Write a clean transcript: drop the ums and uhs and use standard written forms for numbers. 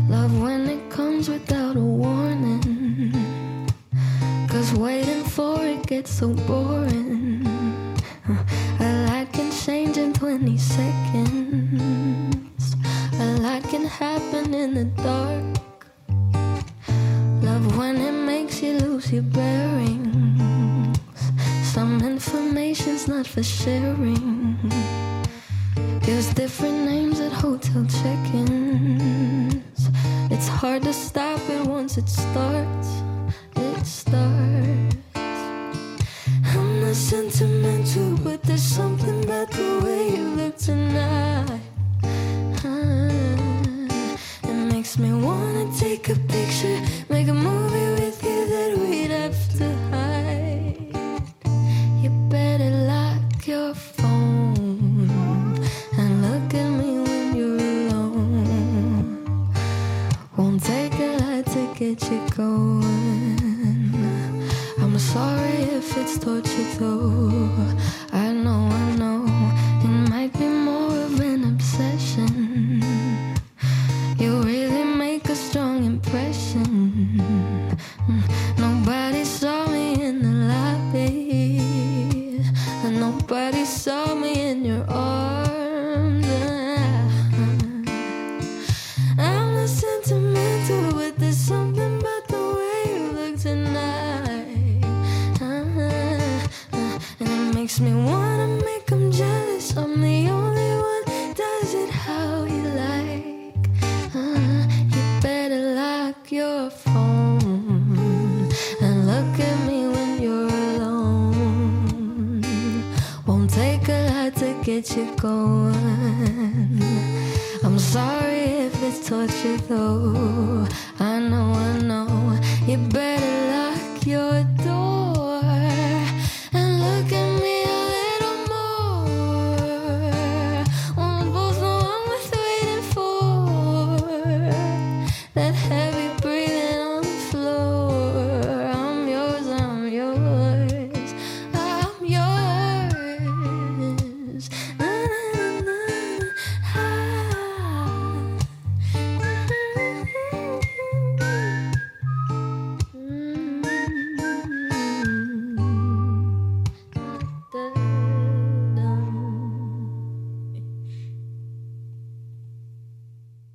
Love when it comes without a warning, 'cause waiting for it gets so boring. A lot can change in 20 seconds. A lot can happen in the dark. Love when it makes you lose your bearings. Some information's not for sharing. Use different names at hotel check-ins. It's hard to stop it once it starts. It starts. I'm not sentimental, but there's something about the way you look tonight. It makes me wanna take a picture, make a movie with you that we'd have to hide. You better lock your phone and look at me when you're alone. Won't take a lot to get you going. I'm sorry if it's torture though. I know it might be more of an obsession. You really make a strong impression. Nobody saw me in the lobby. Nobody saw me in your arms. I'm not sentimental, but there's something about the way you look tonight. And it makes me wanna make them jealous. I'm the only one does it how you like. You better lock your phone and look at me when you're alone. Won't take a lot to get you going. I'm sorry if it's torture though. I know. You better lock your door.